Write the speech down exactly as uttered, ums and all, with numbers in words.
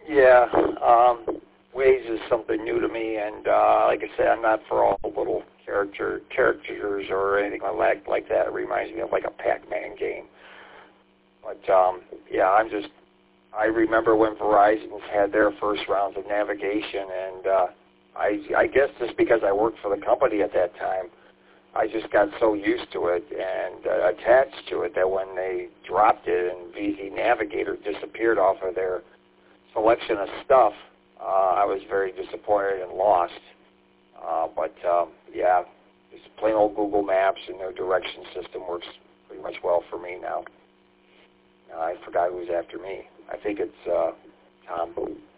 Yeah, um, Waze is something new to me, and uh, like I said, I'm not for all little character characters or anything like like that. It reminds me of like a Pac-Man game. But um, yeah, I'm just. I remember when Verizon had their first rounds of navigation, and uh, I, I guess just because I worked for the company at that time, I just got so used to it and uh, attached to it that when they dropped it and V Z Navigator disappeared off of their selection of stuff, uh, I was very disappointed and lost. Uh, but um, yeah, just plain old Google Maps and their direction system works pretty much well for me now. Uh, I forgot who's after me. I think it's uh, Tom.